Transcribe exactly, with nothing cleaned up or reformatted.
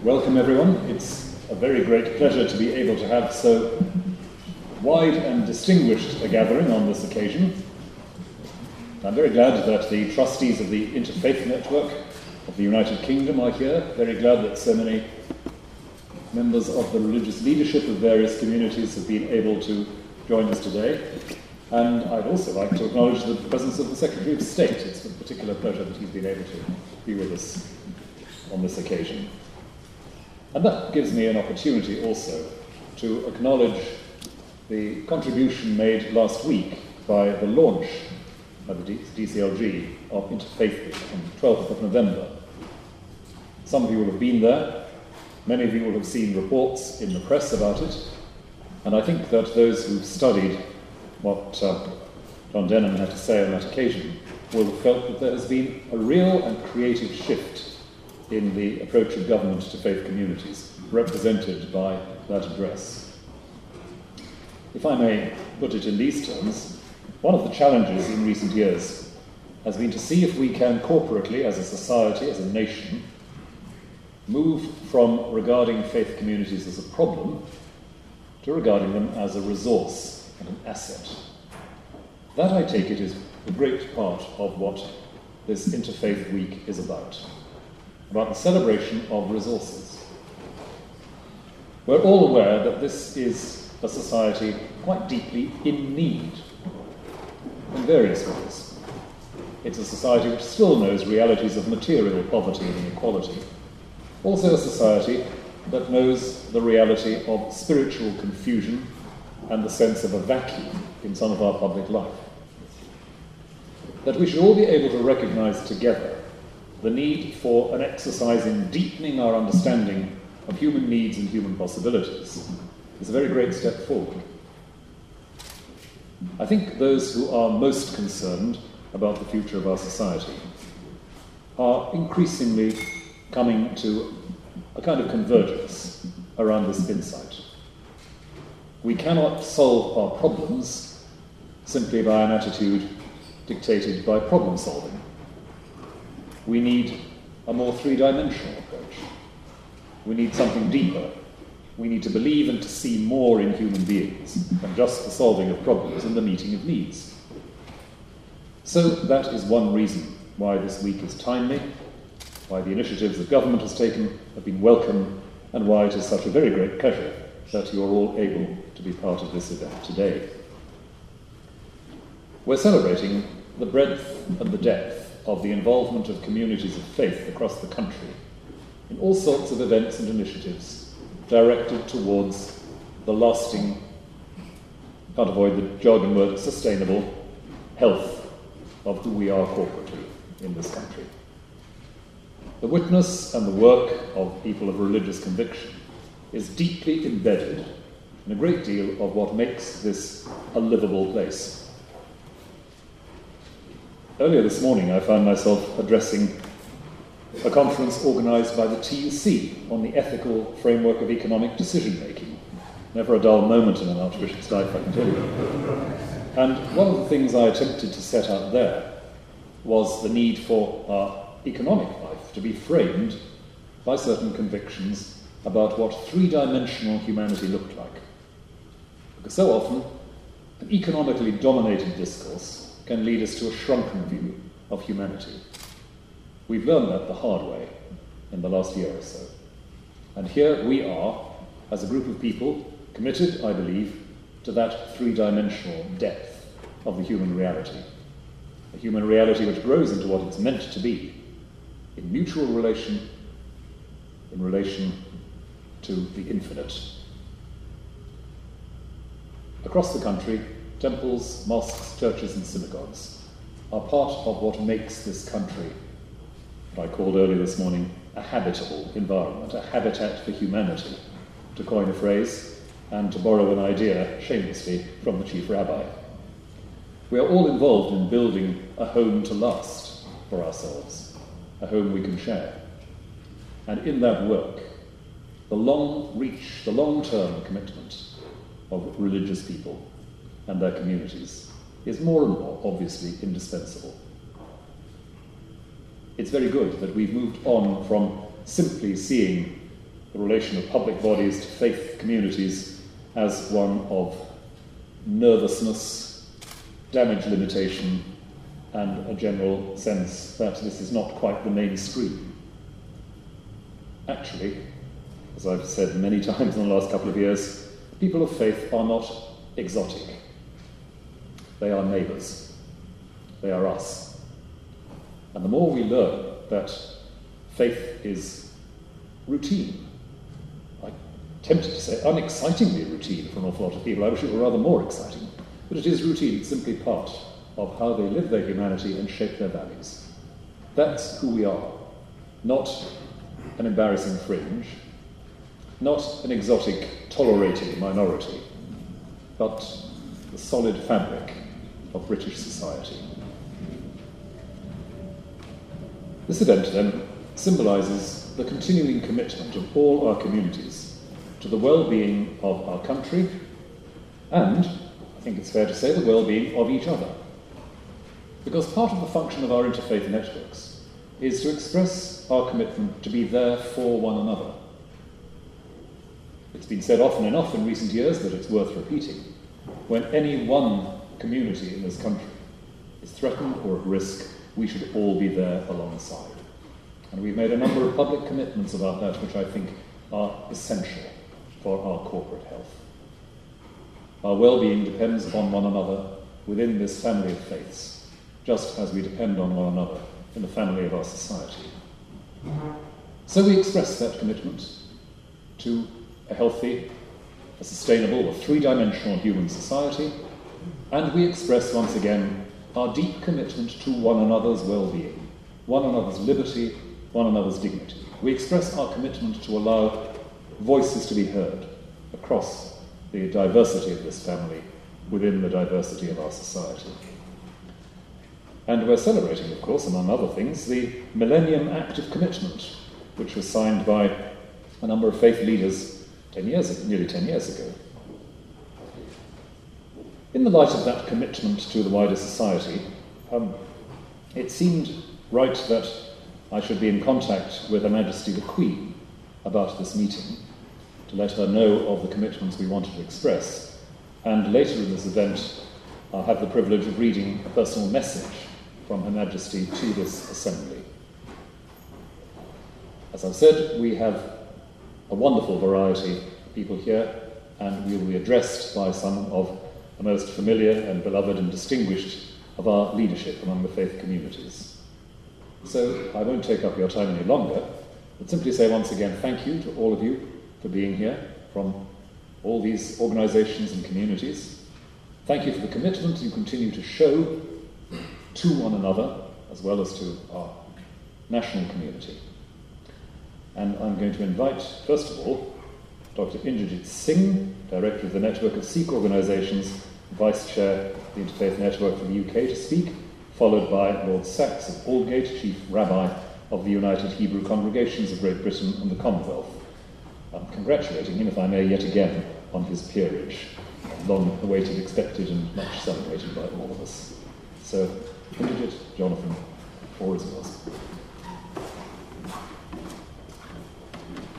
Welcome everyone. It's a very great pleasure to be able to have so wide and distinguished a gathering on this occasion. I'm very glad that the trustees of the Interfaith Network of the United Kingdom are here. Very glad that so many members of the religious leadership of various communities have been able to join us today. And I'd also like to acknowledge the presence of the Secretary of State. It's a particular pleasure that he's been able to be with us on this occasion. And that gives me an opportunity also to acknowledge the contribution made last week by the launch by the D C L G of Interfaith Week on the twelfth of November. Some of you will have been there, many of you will have seen reports in the press about it, and I think that those who've studied what uh, John Denham had to say on that occasion will have felt that there has been a real and creative shift in the approach of government to faith communities, represented by that address. If I may put it in these terms, one of the challenges in recent years has been to see if we can corporately, as a society, as a nation, move from regarding faith communities as a problem to regarding them as a resource and an asset. That, I take it, is a great part of what this Interfaith Week is about, about the celebration of resources. We're all aware that this is a society quite deeply in need in various ways. It's a society which still knows realities of material poverty and inequality. Also a society that knows the reality of spiritual confusion and the sense of a vacuum in some of our public life. That we should all be able to recognize together the need for an exercise in deepening our understanding of human needs and human possibilities is a very great step forward. I think those who are most concerned about the future of our society are increasingly coming to a kind of convergence around this insight. We cannot solve our problems simply by an attitude dictated by problem solving. We need a more three-dimensional approach. We need something deeper. We need to believe and to see more in human beings than just the solving of problems and the meeting of needs. So that is one reason why this week is timely, why the initiatives that government has taken have been welcome, and why it is such a very great pleasure that you're all able to be part of this event today. We're celebrating the breadth and the depth of the involvement of communities of faith across the country in all sorts of events and initiatives directed towards the lasting, can't avoid the jargon word, sustainable health of who we are corporately in this country. The witness and the work of people of religious conviction is deeply embedded in a great deal of what makes this a livable place. Earlier this morning I found myself addressing a conference organised by the T U C on the ethical framework of economic decision-making. Never a dull moment in an archbishop's life, I can tell you. And one of the things I attempted to set out there was the need for our economic life to be framed by certain convictions about what three-dimensional humanity looked like. Because so often, an economically dominated discourse can lead us to a shrunken view of humanity. We've learned that the hard way in the last year or so. And here we are, as a group of people, committed, I believe, to that three-dimensional depth of the human reality. A human reality which grows into what it's meant to be, in mutual relation, in relation to the infinite. Across the country, temples, mosques, churches and synagogues are part of what makes this country, what I called earlier this morning, a habitable environment, a habitat for humanity, to coin a phrase and to borrow an idea shamelessly from the chief rabbi. We are all involved in building a home to last for ourselves, a home we can share. And in that work, the long reach, the long-term commitment of religious people and their communities is more and more obviously indispensable. It's very good that we've moved on from simply seeing the relation of public bodies to faith communities as one of nervousness, damage limitation, and a general sense that this is not quite the mainstream. Actually, as I've said many times in the last couple of years, people of faith are not exotic. They are neighbours. They are us. And the more we learn that faith is routine, I'm tempted to say unexcitingly routine for an awful lot of people. I wish it were rather more exciting. But it is routine. It's simply part of how they live their humanity and shape their values. That's who we are. Not an embarrassing fringe, not an exotic, tolerating minority, but the solid fabric of British society. This event, then, symbolises the continuing commitment of all our communities to the well-being of our country and, I think it's fair to say, the well-being of each other. Because part of the function of our interfaith networks is to express our commitment to be there for one another. It's been said often enough in recent years that it's worth repeating. When any one community in this country is threatened or at risk, we should all be there alongside. And we've made a number of public commitments about that which I think are essential for our corporate health. Our well-being depends upon one another within this family of faiths, just as we depend on one another in the family of our society. So we express that commitment to a healthy, a sustainable, a three-dimensional human society, and we express once again our deep commitment to one another's well-being, one another's liberty, one another's dignity. We express our commitment to allow voices to be heard across the diversity of this family within the diversity of our society. And we're celebrating, of course, among other things, the Millennium Act of Commitment, which was signed by a number of faith leaders ten years ago, nearly ten years ago. In the light of that commitment to the wider society, um, it seemed right that I should be in contact with Her Majesty the Queen about this meeting, to let her know of the commitments we wanted to express. And later in this event, I'll have the privilege of reading a personal message from Her Majesty to this Assembly. As I've said, we have a wonderful variety of people here, and we will be addressed by some of the most familiar and beloved and distinguished of our leadership among the faith communities. So I won't take up your time any longer, but simply say once again thank you to all of you for being here from all these organisations and communities. Thank you for the commitment you continue to show to one another as well as to our national community. And I'm going to invite, first of all, Doctor Indrajit Singh, Director of the Network of Sikh Organisations, Vice Chair of the Interfaith Network for the U K, to speak, followed by Lord Sachs of Aldgate, Chief Rabbi of the United Hebrew Congregations of Great Britain and the Commonwealth. I'm congratulating him, if I may, yet again, on his peerage, long awaited, expected, and much celebrated by all of us. So, Indrajit, Jonathan, the floor is yours.